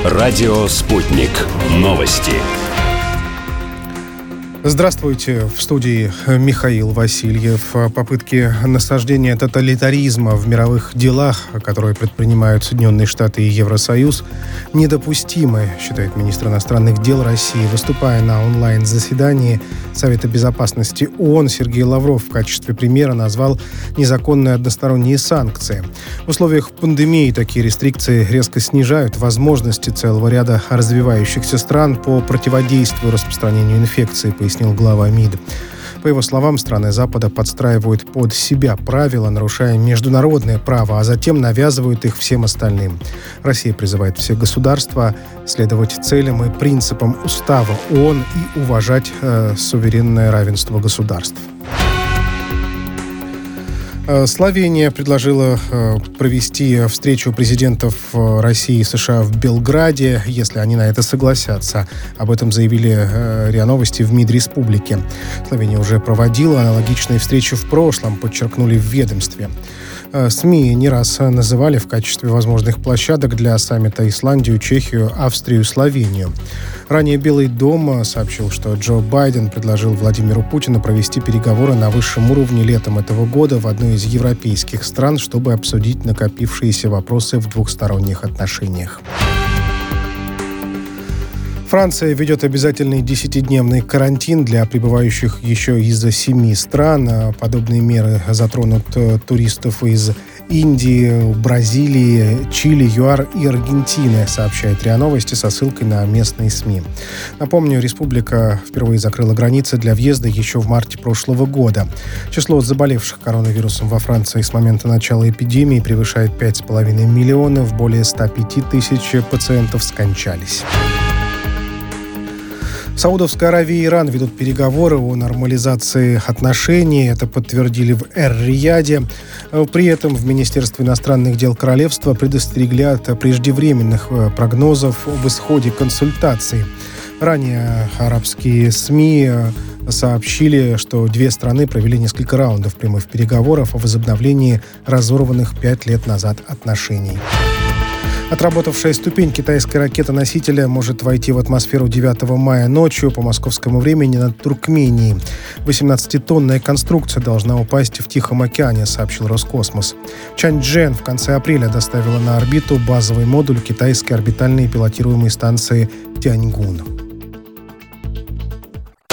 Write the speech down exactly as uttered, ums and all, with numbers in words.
Радио «Спутник». Новости. Здравствуйте, в студии Михаил Васильев. Попытки насаждения тоталитаризма в мировых делах, которые предпринимают Соединенные Штаты и Евросоюз, недопустимы, считает министр иностранных дел России. Выступая на онлайн-заседании Совета безопасности ООН, Сергей Лавров в качестве примера назвал незаконные односторонние санкции. В условиях пандемии такие рестрикции резко снижают возможности целого ряда развивающихся стран по противодействию распространению инфекции, пояснил глава МИД. По его словам, страны Запада подстраивают под себя правила, нарушая международное право, а затем навязывают их всем остальным. Россия призывает все государства следовать целям и принципам Устава ООН и уважать э, суверенное равенство государств. Словения предложила провести встречу президентов России и США в Белграде, если они на это согласятся. Об этом заявили РИА Новости в МИД республики. Словения уже проводила аналогичные встречи в прошлом, подчеркнули в ведомстве. СМИ не раз называли в качестве возможных площадок для саммита Исландию, Чехию, Австрию, Словению. Ранее Белый дом сообщил, что Джо Байден предложил Владимиру Путину провести переговоры на высшем уровне летом этого года в одной из европейских стран, чтобы обсудить накопившиеся вопросы в двухсторонних отношениях. Франция ведет обязательный десятидневный карантин для прибывающих еще из семи стран. Подобные меры затронут туристов из Индии, Бразилии, Чили, ЮАР и Аргентины, сообщает РИА Новости со ссылкой на местные СМИ. Напомню, республика впервые закрыла границы для въезда еще в марте прошлого года. Число заболевших коронавирусом во Франции с момента начала эпидемии превышает пять с половиной миллионов, более ста пяти тысяч пациентов скончались. Саудовская Аравия и Иран ведут переговоры о нормализации отношений. Это подтвердили в Эр-Рияде. При этом в Министерстве иностранных дел королевства предостерегли от преждевременных прогнозов об исходе консультаций. Ранее арабские СМИ сообщили, что две страны провели несколько раундов прямых переговоров о возобновлении разорванных пять лет назад отношений. Отработавшая ступень китайской ракеты-носителя может войти в атмосферу девятого мая ночью по московскому времени над Туркменией. восемнадцатитонная конструкция должна упасть в Тихом океане, сообщил Роскосмос. Чанчжэн в конце апреля доставила на орбиту базовый модуль китайской орбитальной пилотируемой станции Тяньгун.